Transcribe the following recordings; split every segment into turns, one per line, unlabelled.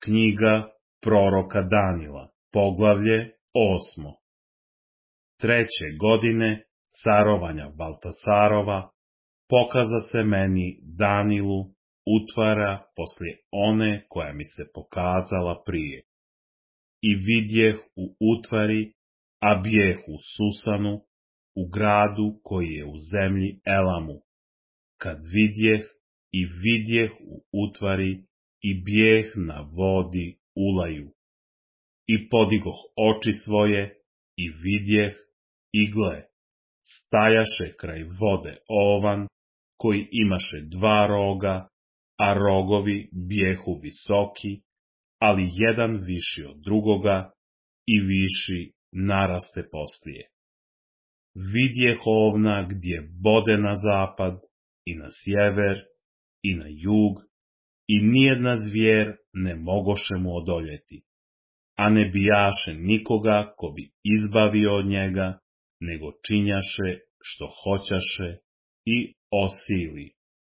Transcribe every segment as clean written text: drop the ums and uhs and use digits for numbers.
Knjiga proroka Danila, poglavlje 8. 3. godine carovanja Baltasarova pokaza se meni Danilu utvara poslije one koja mi se pokazala prije. I vidjeh u utvari, a bijeh u Susanu, u gradu koji je u zemlji Elamu. Kad vidjeh u utvari i bijeh na vodi Ulaju. I podigoh oči svoje i vidjeh, i gle, stajaše kraj vode ovan, koji imaše 2 roga, a rogovi bijehu visoki, ali jedan viši od drugoga i viši naraste poslije. Vidjeh ovna gdje bode na zapad i na sjever i na jug, i nijedna zvijer ne mogoše mu odoljeti, a ne bijaše nikoga ko bi izbavio od njega, nego činjaše što hoćaše i osili.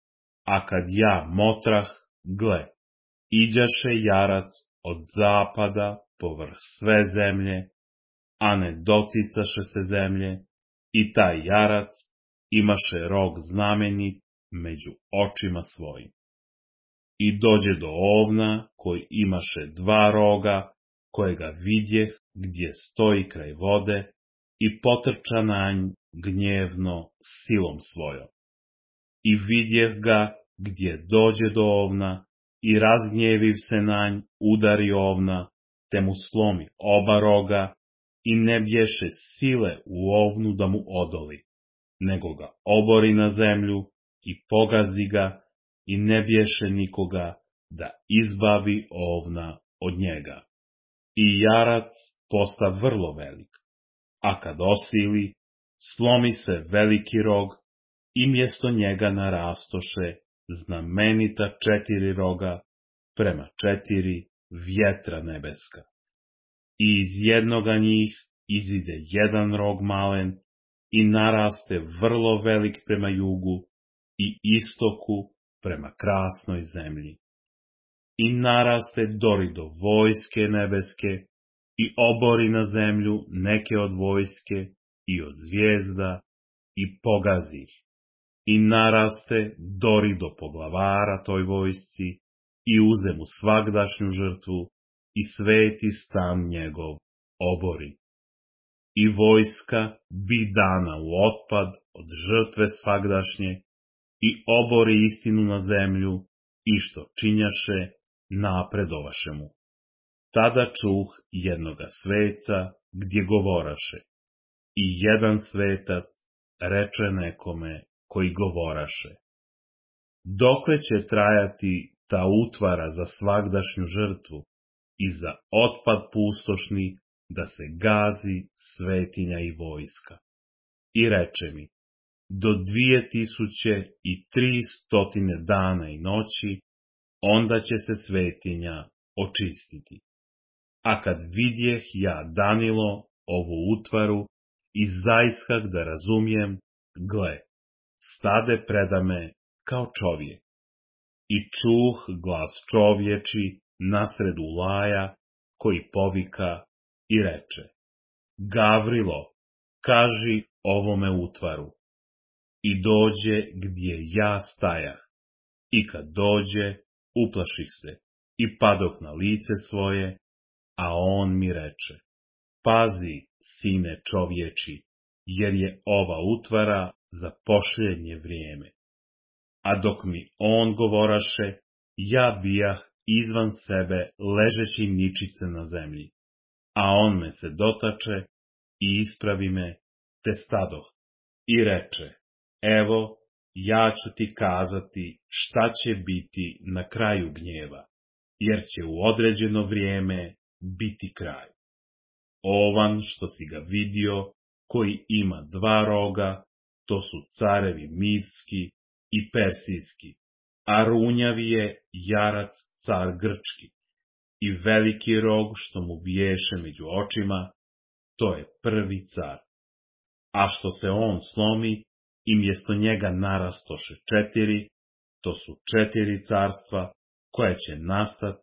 A kad ja motrah, gle, iđaše jarac od zapada povrh sve zemlje, a ne doticaše se zemlje, i taj jarac imaše rog znamenit među očima svojim. I dođe do ovna koji imaše 2 roga, kojega vidjeh gdje stoji kraj vode, i potrča na nj gnjevno silom svojom. I vidjeh ga gdje dođe do ovna, i razgnjeviv se na nj udari ovna, te mu slomi oba roga, i ne bješe sile u ovnu da mu odoli, nego ga obori na zemlju i pogazi ga, i ne bješe nikoga da izbavi ovna od njega. I jarac posta vrlo velik, a kad osili, slomi se veliki rog, i mjesto njega narastoše znamenita 4 roga prema 4 vjetra nebeska. I iz jednoga njih izide jedan rog malen i naraste vrlo velik prema jugu i istoku prema krasnoj zemlji. I naraste dori do vojske nebeske i obori na zemlju neke od vojske i od zvijezda i pogazi ih. I naraste dori do poglavara toj vojsci i uze mu svagdašnju žrtvu i sveti stan njegov obori. I vojska bi dana u otpad od žrtve svagdašnje i obori istinu na zemlju i što činjaše napredovaše mu. Tada čuh jednoga sveca gdje govoraše, i jedan svetac reče nekome koji govoraše: dokle će trajati ta utvara za svagdašnju žrtvu i za otpad pustošni da se gazi svetinja i vojska? I reče mi: do 2300 dana i noći, onda će se svetinja očistiti. A kad vidjeh ja, Danilo, ovu utvaru i zaiskak da razumijem, gle, stade predame kao čovjek. I čuh glas čovječi nasred Ulaja, koji povika i reče: Gavrilo, kaži ovome utvaru. I dođe gdje ja stajah, i kad dođe, uplaših se i padoh na lice svoje, a on mi reče: pazi, sine čovječi, jer je ova utvara za posljednje vrijeme. A dok mi on govoraše, ja bijah izvan sebe ležeći ničice na zemlji, a on me se dotače i ispravi me, te stadoh, i reče: evo, ja ću ti kazati šta će biti na kraju gnjeva, jer će u određeno vrijeme biti kraj. Ovan što si ga vidio, koji ima 2 roga, to su carevi Midski i Persijski, a runjavi je jarac car Grčki, i veliki rog što mu biješe među očima, to je prvi car. A što se on slomi, i mjesto njega narastoše 4, to su 4 carstva, koja će nastati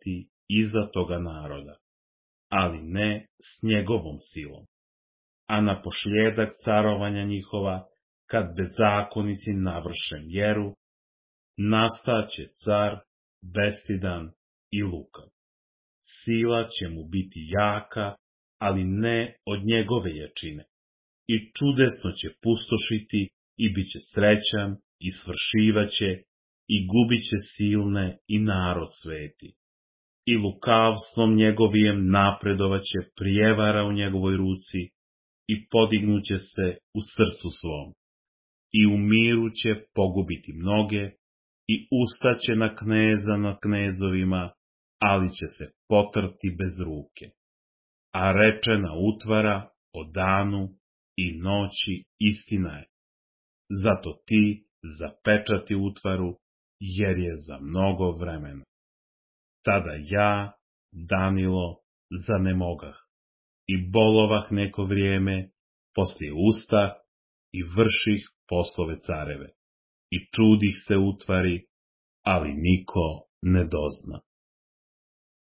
iza toga naroda, ali ne s njegovom silom. A na pošljedak carovanja njihova, kad bezakonici navrše mjeru, nastaće car bestidan i lukav. Sila će mu biti jaka, ali ne od njegove jačine. I čudesno će pustošiti i bit će srećan i svršivaće i gubit će silne i narod sveti. I lukavstvom njegovijem napredovaće prijevara u njegovoj ruci i podignuće se u srcu svom. I u miru će pogubiti mnoge i ustaće na kneza nad knezovima, ali će se potrti bez ruke. A rečena utvara o danu i noći istina je. Zato ti zapečati utvaru, jer je za mnogo vremena. Tada ja, Danilo, zanemogah i bolovah neko vrijeme, poslije ustah i vrših poslove careve i čudih se utvari, ali niko ne dozna.